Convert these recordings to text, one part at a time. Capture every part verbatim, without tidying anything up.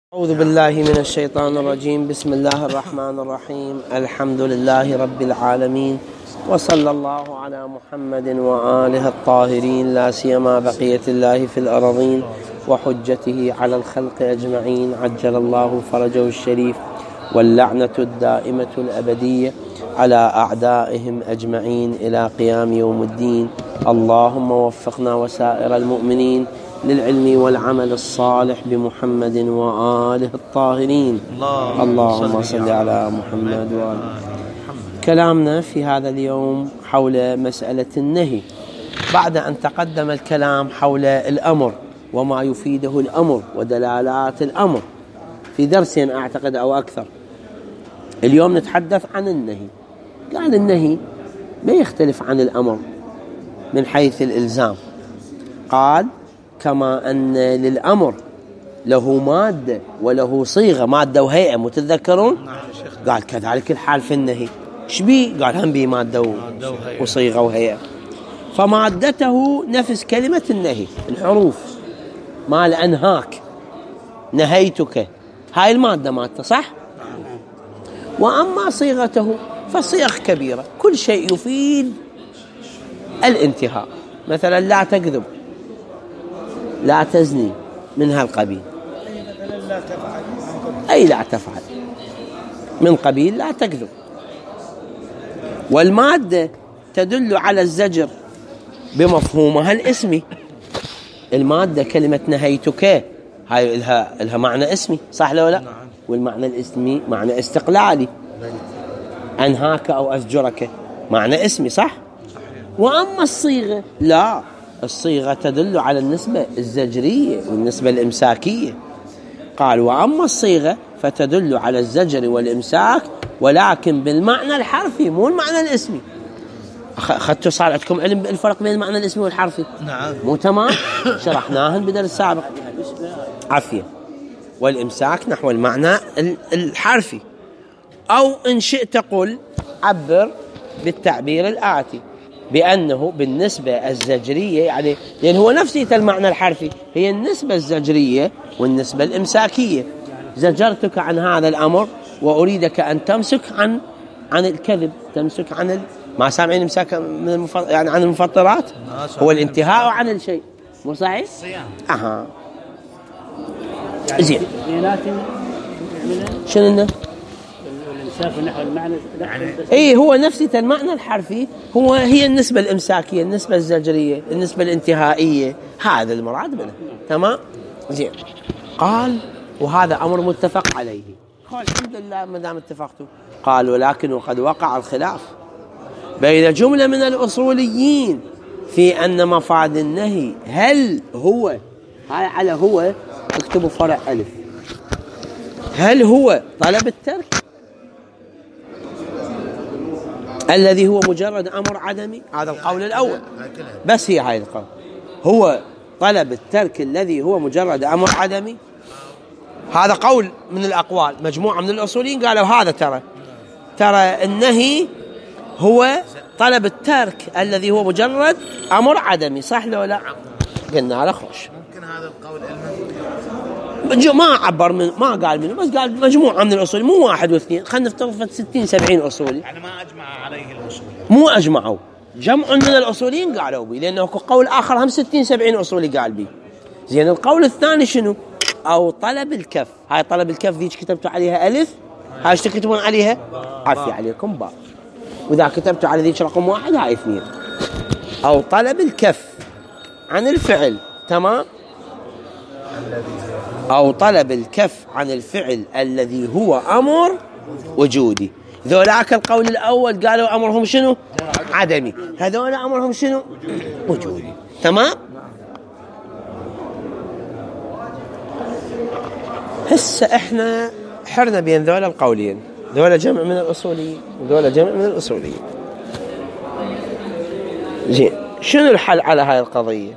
أعوذ بالله من الشيطان الرجيم. بسم الله الرحمن الرحيم. الحمد لله رب العالمين، وصلى الله على محمد وآله الطاهرين، لا سيما بقية الله في الأرضين وحجته على الخلق أجمعين، عجل الله فرجه الشريف، واللعنة الدائمة الأبدية على أعدائهم أجمعين إلى قيام يوم الدين. اللهم وفقنا وسائر المؤمنين للعلم والعمل الصالح بمحمد وآله الطاهرين. اللهم صل على محمد وآله. كلامنا في هذا اليوم حول مسألة النهي، بعد أن تقدم الكلام حول الأمر وما يفيده الأمر ودلالات الأمر في درسين أعتقد أو أكثر. اليوم نتحدث عن النهي. قال النهي ما يختلف عن الأمر من حيث الإلزام. قال كما أن للأمر له مادة وله صيغة، مادة وهيئة، متذكرون؟ قال كذلك الحال في النهي. شبي؟ قال هم بي مادة وصيغة وهيئة. فمادته نفس كلمة النهي، الحروف مال أنهاك، نهيتك، هاي المادة مادة، صح؟ وأما صيغته فصيغ كبيرة، كل شيء يفيد الانتهاء. مثلا لا تكذب، لا تزني، من هالقبيل. أي لا تفعل من قبيل لا تكذب. والمادة تدل على الزجر بمفهومها الاسمي. المادة كلمة نهيتك هاي لها لها معنى اسمي، صح لو لا؟ والمعنى الاسمي معنى استقلالي. أنهاك أو أزجرك معنى اسمي، صح؟ وأما الصيغة لا، الصيغة تدل على النسبة الزجرية والنسبة الإمساكية. قال وأما الصيغة فتدل على الزجر والإمساك، ولكن بالمعنى الحرفي مو المعنى الاسمي. أخذتوا صار عندكم علم بالفرق بين المعنى الاسمي والحرفي؟ نعم. مو تمام؟ شرحناهن بدرس سابق. عافية. والإمساك نحو المعنى الحرفي. أو إن شئت قل عبر بالتعبير الآتي بأنه بالنسبة الزجرية، يعني لأن هو نفسه المعنى الحرفي، هي النسبة الزجرية والنسبة الإمساكية. زجرتك عن هذا الأمر وأريدك أن تمسك عن عن الكذب، تمسك عن ال... ما سامعين إمساك من المف... يعني عن المفطرات، هو الانتهاء عن الشيء، مو صحيح؟ أها زين. شنو نحو المعنى اي هو نفسه المعنى الحرفي، هو هي النسبة الإمساكية، النسبة الزجرية، النسبة الانتهائية، هذا المراد منه. تمام زين. قال وهذا أمر متفق عليه. قال الحمد لله ما دام اتفقتوا. قال ولكن وقد وقع الخلاف بين جملة من الأصوليين في أن مفاد النهي هل هو، هاي على هو اكتبوا فرع ألف، هل هو طلب الترك الذي هو مجرد أمر عدمي؟ هذا القول الأول، بس هي هاي القول، هو طلب الترك الذي هو مجرد أمر عدمي. هذا قول من الأقوال. مجموعة من الأصوليين قالوا هذا ترى ترى النهي هو طلب الترك الذي هو مجرد أمر عدمي، صح لو لا؟ قلنا له خوش. ممكن هذا القول ما عبر من ما قال منه، بس قال مجموعة من الأصول، مو واحد واثنين، خلنا نفترض ستين سبعين أصولي، يعني ما أجمع عليه الأصول، مو أجمعوا، جمع من الأصوليين قالوا بي، لأنه قول آخر هم ستين سبعين أصولي قال بي. زين القول الثاني شنو؟ أو طلب الكف. هاي طلب الكف ذيك كتبتوا عليها ألف، هاي ايش تكتبون عليها؟ عافية عليكم باء. وإذا كتبتوا على ذيك رقم واحد هاي اثنين. أو طلب الكف عن الفعل، تمام؟ أو طلب الكف عن الفعل الذي هو أمر وجودي. ذولاك القول الأول قالوا أمرهم شنو؟ عدمي. هذول أمرهم شنو؟ وجودي. تمام؟ هسه إحنا حرنا بين ذولا القولين، ذولا جمع من الأصوليين وذولا جمع من الأصوليين. زين، شنو الحل على هاي القضية؟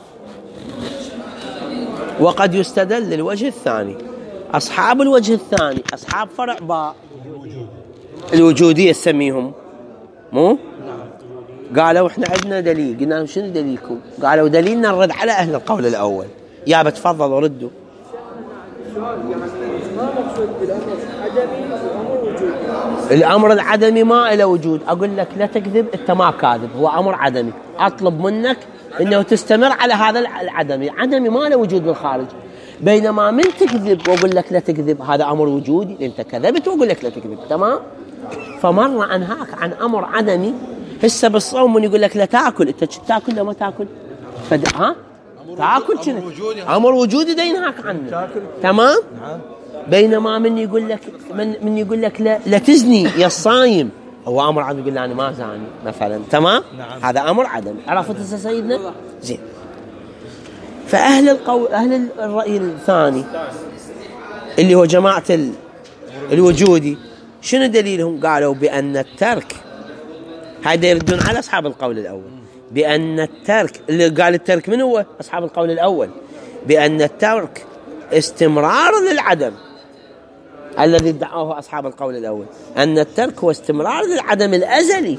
وقد يستدل للوجه الثاني. أصحاب الوجه الثاني أصحاب فرع باء الوجودية تسميهم، مو؟ قالوا إحنا عندنا دليل. قلنا لهم شنو دليلكم؟ قالوا دليلنا نرد على أهل القول الأول. يا بتفضلوا ردوا. ما مقصود بالأمر عدمي وأمر وجودي. الأمر العدمي ما له وجود، أقول لك لا تكذب، أنت ما كاذب، هو أمر عدمي، أطلب منك إنه تستمر على هذا العدمي، عدمي ما له وجود بالخارج. بينما من تكذب وأقول لك لا تكذب هذا أمر وجودي، أنت كذبت وأقول لك لا تكذب، تمام؟ فمرة أنهاك عن أمر عدمي. هسه بالصوم من يقول لك لا تاكل، أنت تاكل لو ما تاكل؟ فد... ها؟ تاكل شنو؟ أمر وجودي ده ينهاك عنه، تمام؟ نعم. بينما من يقول لك من من يقول لك لا, لا تزني يا الصايم، هو أمر عدمي، يقول أنا ما زاني مثلا، تمام؟ نعم. هذا أمر عدمي، عرفت يا سيدنا؟ زين. فأهل القول أهل الرأي الثاني اللي هو جماعة الوجودي شنو دليلهم؟ قالوا بأن الترك، هذا يردون على أصحاب القول الأول، بأن الترك اللي قال الترك من هو؟ أصحاب القول الأول، بأن الترك استمرار للعدم الذي ادعوه أصحاب القول الأول، أن الترك هو استمرار للعدم الأزلي.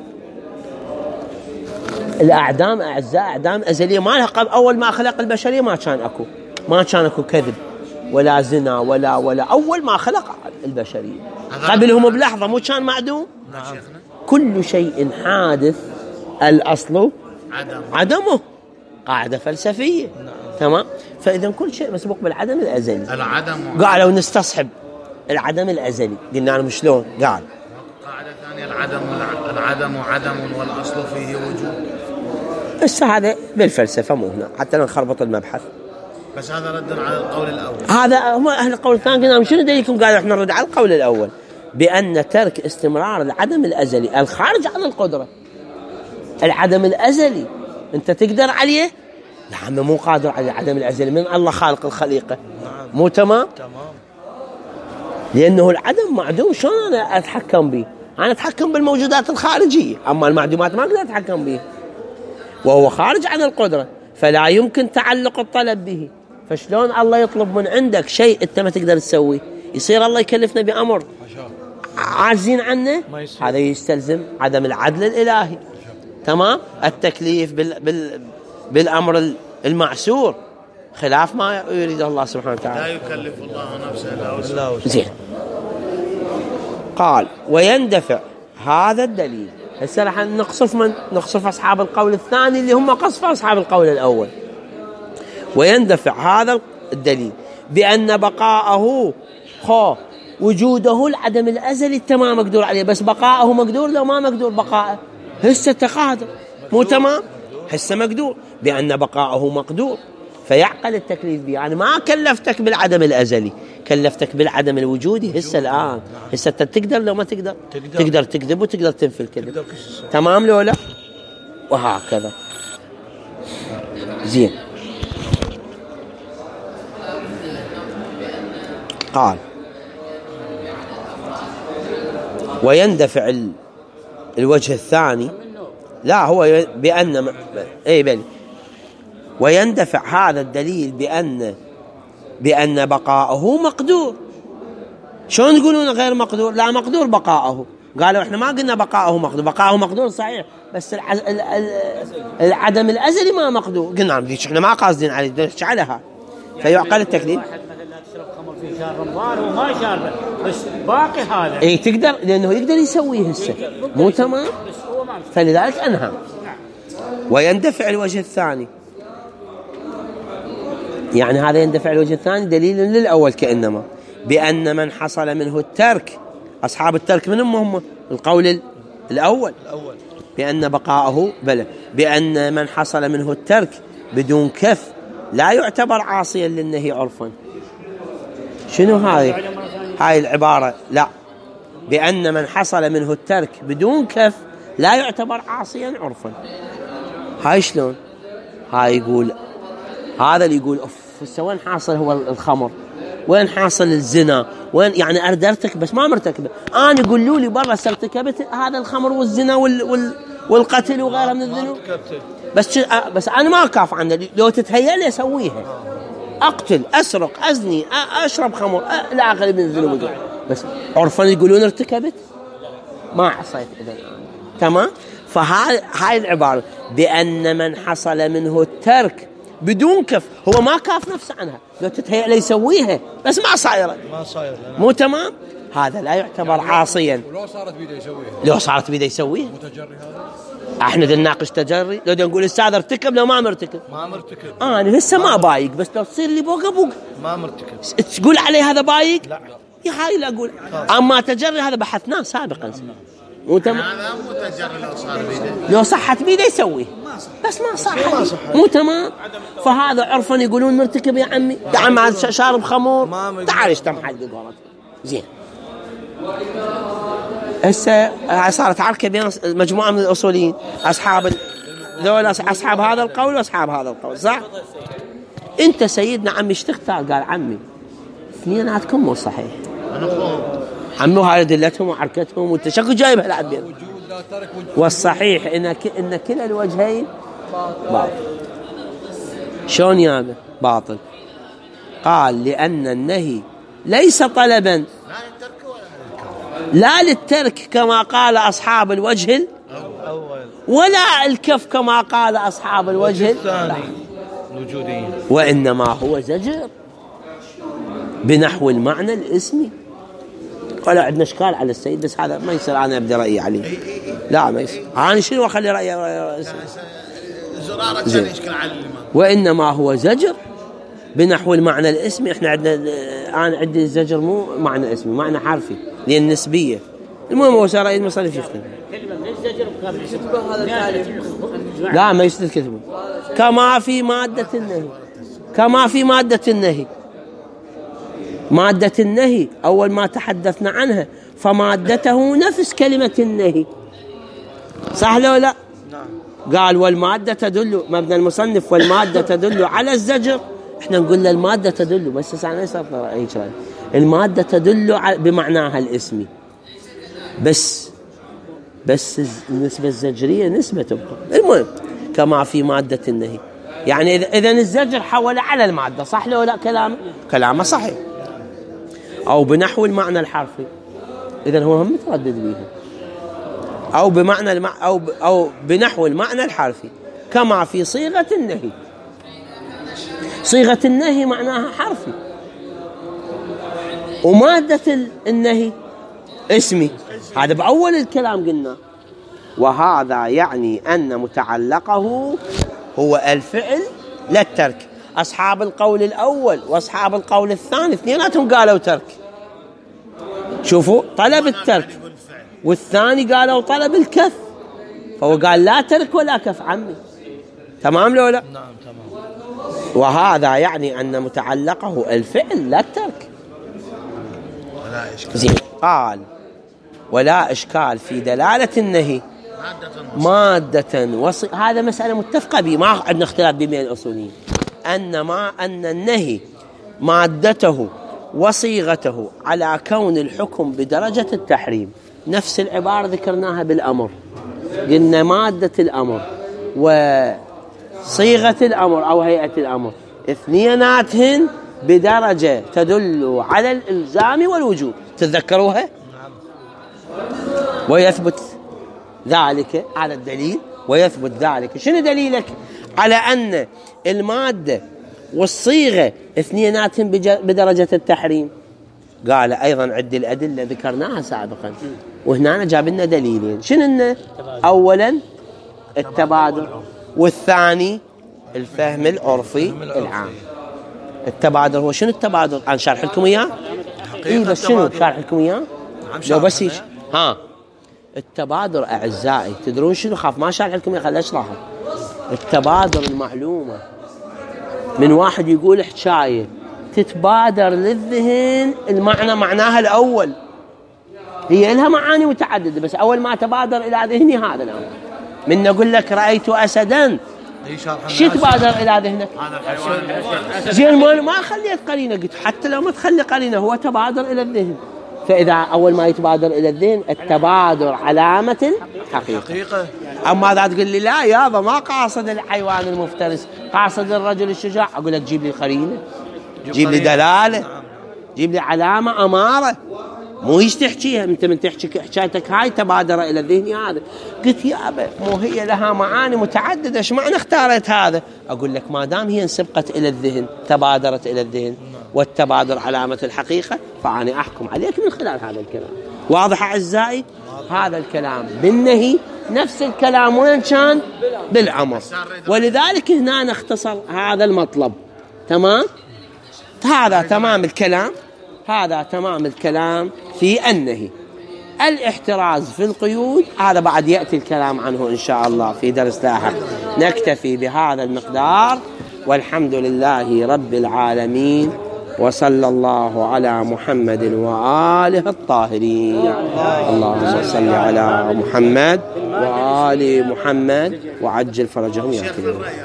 الأعدام أعزاء أعدام أزلية ما لها قبل، أول ما خلق البشرية ما كان أكو ما كان أكو كذب ولا زنا ولا ولا أول ما خلق البشرية قبلهم بلحظة مو كان معدوم. نعم. كل شيء حادث الأصل عدم. عدمه قاعدة فلسفية. نعم. تمام. فإذا كل شيء مسبوق بالعدم الأزلي. العدم قالوا نستصحب العدم الأزلي، قلنا له شلون؟ قال قاعدة ثانية العدم العدم عدم والأصل فيه وجود. بس هذا بالفلسفة مو هنا حتى نخربط المبحث. بس هذا رد على القول الأول. هذا هم أهل القول الثاني. قلنا شنو دليلكم؟ قالوا احنا نرد على القول الأول بأن ترك استمرار العدم الأزلي الخارج عن القدرة. العدم الأزلي أنت تقدر عليه؟ لا، مو قادر على العدم الأزلي، من الله خالق الخليقة. مو تمام؟ تمام. لأنه العدم معدوم، شلون أنا أتحكم به؟ أنا أتحكم بالموجودات الخارجية، أما المعدومات ما أقدر أتحكم به، وهو خارج عن القدرة، فلا يمكن تعلق الطلب به. فشلون الله يطلب من عندك شيء أنت ما تقدر تسويه؟ يصير الله يكلفنا بأمر عاجزين عنه؟ هذا يستلزم عدم العدل الإلهي. تمام. التكليف بال بال بالأمر المعسور خلاف ما يريد الله سبحانه وتعالى. لا يكلف الله نفسا إلا وسعها. زين. قال ويندفع هذا الدليل. هسه راح نقصف من نقصف أصحاب القول الثاني اللي هم قصف أصحاب القول الأول. ويندفع هذا الدليل بأن بقاءه خو وجوده العدم الأزلي التمام مقدور عليه، بس بقاءه مقدور لو ما مقدور بقاءه هسه تقادر مو تمام، هسه مقدور بأن بقاءه مقدور، فيعقل التكليف به. يعني ما كلفتك بالعدم الأزلي، كلفتك بالعدم الوجودي هسه الآن. هسه تقدر لو ما تقدر تقدر, تقدر تكذب وتقدر تنفي الكذب، تمام لو لا؟ وهكذا. زين. قال ويندفع الوجه الثاني، لا هو بأن اي بل ويندفع هذا الدليل بأن بأن بقاءه مقدور. شلون تقولون غير مقدور؟ لا مقدور بقاءه. قالوا احنا ما قلنا بقاءه مقدور، بقاءه مقدور صحيح، بس العز... ال... ال... العدم الأزلي ما مقدور. قلنا عم احنا ما قاصدين عليه، نحكي عليها. فيعقل التكليف. في شهر رمضان وما شاربه بس باقي هذا اي تقدر، لانه يقدر يسويه هسه مو تمام، فلذلك انهى. ويندفع الوجه الثاني، يعني هذا يندفع الوجه الثاني دليل للاول كانما بان من حصل منه الترك، اصحاب الترك من هم؟ القول الاول بان بقاءه بلى بان من حصل منه الترك بدون كف لا يعتبر عاصيا للنهي عرفا. شنو هاي هاي العبارة؟ لا، بأن من حصل منه الترك بدون كف لا يعتبر عاصيا عرفا. هاي شلون؟ هاي يقول هذا اللي يقول أف وين حاصل هو الخمر، وين حاصل الزنا، وين يعني أردرتك بس ما مرتكبه. أنا يقولوا لي برا ارتكبت هذا الخمر والزنا وال وال والقتل وغيرها من الذنوب، بس بس أنا ما أكاف عنه، لو تتهيأ لي أسويها، أقتل، أسرق، أزني، أشرب خمر، لا أغلب من الذنوب، بس عرفا يقولون ارتكبت ما عصيت إذا. تمام. فهاي هاي العبارة بأن من حصل منه الترك بدون كف، هو ما كاف نفسه عنها، لو تتهيأ له يسويها بس ما صايرة، ما صاير مو تمام. هذا لا يعتبر عاصيا. ولو صارت بيده يسويها، لو صارت بيده يسويها. متجري هذا. احنا بدنا نناقش تجري، لو نقول استاذ ارتكب لو ما مرتكب. ما مرتكب. آه انا هسه ما بايق، بس لو تصير لي بوقه بوقه. ما مرتكب. تقول عليه هذا بايق؟ لا. يا هاي لا اقول. اما تجري هذا بحثناه سابقا. مو تمام. هذا مو تجري لو صار بيده. لو صحت بيده يسويه. بس ما صح. مو تمام. فهذا عرفا يقولون مرتكب يا عمي. يا عمي شارب خمور. تعال اشتم حد قولت. زين. هسه صارت عركه بين مجموعه من الاصوليين، اصحاب ذولا اصحاب هذا القول واصحاب هذا القول، صح؟ انت سيدنا عمي ايش تختار؟ قال عمي اثنيناتكم مو صحيح. انا فوق. عمي هاي دلتهم وعركتهم وانت شكو جايبها لعبين. والصحيح ان ان كلا الوجهين باطل. شلون يابا باطل؟ قال لان النهي ليس طلبا لا للترك كما قال أصحاب الوجه الأول، ولا الكف كما قال أصحاب الوجه الثاني الوجوديين، وإنما هو زجر بنحو المعنى الاسمي. قالوا عندنا إشكال على السيد، بس هذا ما يصير أنا أبدأ رأيي عليه. لا ما يصير، أنا شنو أخلي رأيي رأيي زرارة كان يشكل على الإمام. وإنما هو زجر بنحو المعنى الاسمي. احنا عندنا انا عندي الزجر مو معنى اسمي، معنى حرفي لان النسبيه. المهم هو صار المصنف يختلف. كلمه من الزجر وكتبه هذا التعريف. لا ما يصير كتبه كما في ماده النهي. كما في ماده النهي. ماده النهي اول ما تحدثنا عنها، فمادته نفس كلمه النهي، صح لو لا؟ نعم. قال والماده تدل، مبنى المصنف والماده تدل على الزجر. احنا نقول له المادة تدل، بس انا ليس هيك رأي. المادة تدل بمعناها الاسمي، بس بس النسبة الزجرية نسبة تبقى. المهم كما في مادة النهي، يعني اذا الزجر حول على المادة، صح لو لا؟ كلام كلامه صحيح. او بنحو المعنى الحرفي، اذا هو هم متردد بيها. او بمعنى المع... او ب... او بنحو المعنى الحرفي كما في صيغة النهي. صيغة النهي معناها حرفي، ومادة النهي اسمي. هذا بأول الكلام قلنا. وهذا يعني أن متعلقه هو الفعل لا الترك. أصحاب القول الأول وأصحاب القول الثاني اثنيناتهم قالوا ترك. شوفوا طلب الترك، والثاني قالوا طلب الكف، فهو قال لا ترك ولا كف عمي. تمام لو لا؟ نعم تمام. وهذا يعني أن متعلقه الفعل لا الترك. ولا إشكال. زين. قال ولا إشكال في دلالة النهي مادة وصي. هذا مسألة متفقة به، ما عندنا اختلاف بين الأصوليين. أن ما أن النهي مادته وصيغته على كون الحكم بدرجة التحريم. نفس العبارة ذكرناها بالأمر، قلنا مادة الأمر وصيغة الأمر أو هيئة الأمر اثنيناتهن بدرجة تدل على الإلزام والوجوب. تتذكروها؟ ويثبت ذلك على الدليل. ويثبت ذلك، شنو دليلك على أن المادة والصيغة اثنيناتهن بدرجة التحريم؟ قال أيضا عد الأدلة ذكرناها سابقا، وهنا جاب لنا دليلين. شنو؟ أولا التبادر، والثاني الفهم العرفي العام. التبادر هو شنو التبادر؟ أنا شارح لكم إياه. إيه بس شنو شارح لكم إياه؟ لو بس إيش ها التبادر أعزائي تدرون شنو؟ خاف ما شارح لكم إياه، خلي أشرحه. التبادر المعلومة من واحد يقول حكاية تتبادر للذهن المعنى معناها الأول. هي لها معاني متعددة، بس أول ما تبادر إلى ذهني هذا الأمر. من نقول لك رأيت أسدا، شو تبادر إلى ذهنك؟ زين ما خليت قرينة، قلت حتى لو ما تخلي قرينة هو تبادر إلى الذهن. فإذا أول ما يتبادر إلى الذهن التبادر علامة الحقيقة. أما إذا تقول لي لا يابا ما قاصد الحيوان المفترس، قاصد الرجل الشجاع، أقول لك جيب لي قرينة، جيب لي دلالة، جيب لي علامة أمارة. مو هيش تحكيها أنت من تحكي حكايتك هاي تبادر إلى ذهني هذا. قلت يا أبا مو هي لها معاني متعددة، إيش معنى اختارت هذا؟ أقول لك ما دام هي انسبقت إلى الذهن تبادرت إلى الذهن والتبادر علامة الحقيقة، فأنا أحكم عليك من خلال هذا الكلام. واضح أعزائي؟ هذا الكلام بالنهي نفس الكلام وين كان؟ بالأمر. ولذلك هنا نختصر هذا المطلب. تمام؟ هذا تمام الكلام، هذا تمام الكلام في النهي. الاحتراز في القيود هذا بعد يأتي الكلام عنه إن شاء الله في درس لاحق. نكتفي بهذا المقدار، والحمد لله رب العالمين، وصلى الله على محمد وآله الطاهرين. اللهم صل على محمد وآل محمد وعجل فرجهم يا كريم.